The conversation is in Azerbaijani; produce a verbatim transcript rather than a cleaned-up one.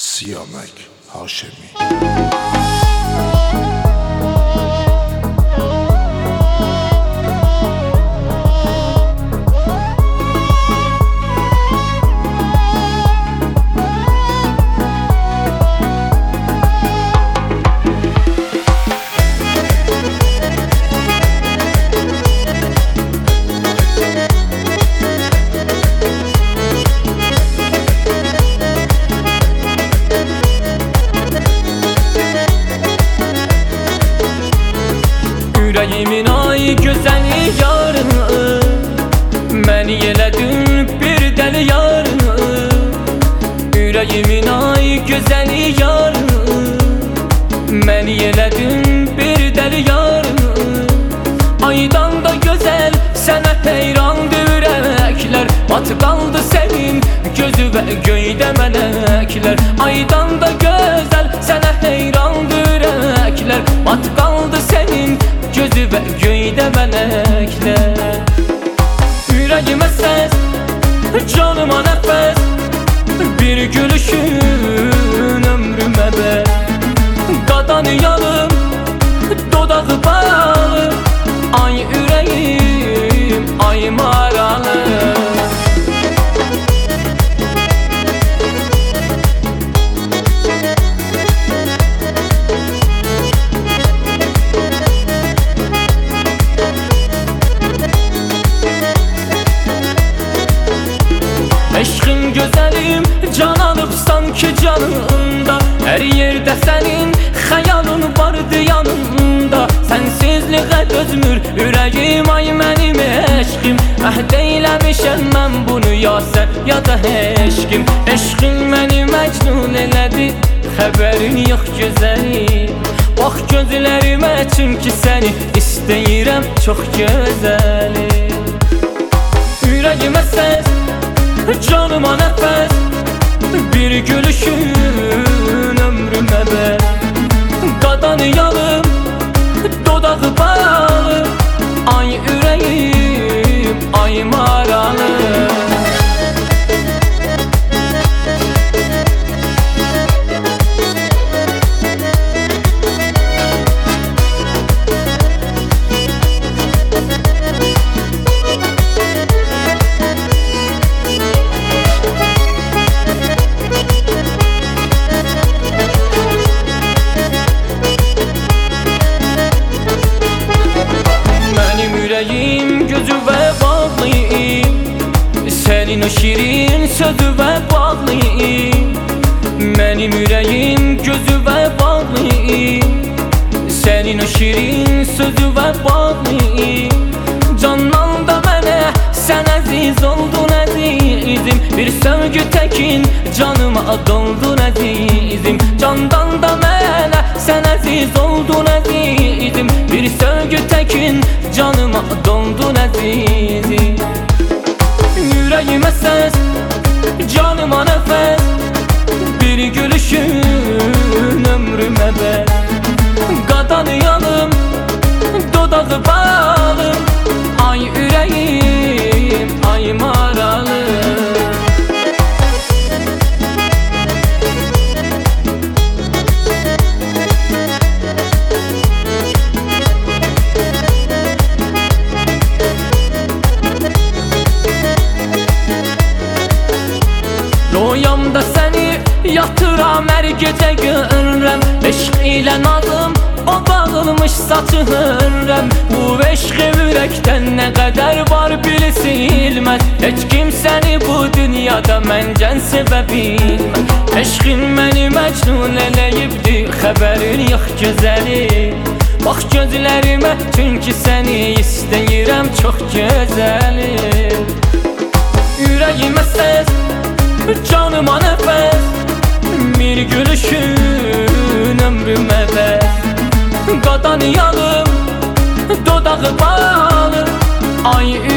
Siyamək Haşimi. Yüreğimin ay güzeli yarını, beni elədin bir deli yarını. Yüreğimin ay güzeli yarını, beni elədin bir deli yarını. Aydan da güzel sənə heyrandır ürəklər, batı qaldı senin gözü və göydə mələklər. Aydan da güzel sənə heyrandır ürəklər, batı qaldı senin gözü və göydə mələklər. Ürəyimə səs, canıma nəfəs, bir gülüşün ömrümə bəs. Qadanı yanım, dodağı bağlı, ay ürəyim, ay maralı. Eşqin gözəlim, can alıb sanki canında. Hər yerdə sənin xəyalın vardı yanında. Sənsizliğə dözmür ürəyim, ay mənim eşqim. Əhd eyləmişəm mən bunu ya sən ya da eşqim. Eşqin məni məcnun elədi, xəbərin yox gözəlim. Bax gözlərimə çünki səni istəyirəm çox gözəlim. Ürəyimə səs, canıma nəfəs, bir gülüşün ömrümə bəs. Qadanı yanım, dodağı bağlı, ay ürəyim, ay maralı. Ürəyim gözü və bağlıyım, sənin o şirin sözü və bağlıyım. Mənim ürəyim gözü və bağlıyım, sənin o şirin sözü və bağlıyım. Candan da mənə sən əziz oldun əzizim, bir sevgi təkin canıma doldun əzizim. Candan da mənə sən əziz oldun əzizim, bir sevgi təkin canıma doldun əzizim. Yüreğime səs, canıma nəfəs, bir gülüşün ömrümə bəs. Qadanı yanım, dodağı bağlı, ay ürəyim, ay maralı. Royamda səni yatıram, hər gecə görürəm. Eşq ilə nazım o bağılmış saçı hörrəm. Bu eşqi ürəkdən nə qədər var bilsilməz. Heç kim səni bu dünyada məncən sevə bilməz. Eşqin məni məcnun eləyibdi, xəbərin yox gözəlim. Bax gözlərimə çünki səni istəyirəm çox gözəlim. Ürəyimə səs, canıma nəfəs, bir gülüşün ömrümə bəs. Qadanı yanım, dodağı bağlı, ay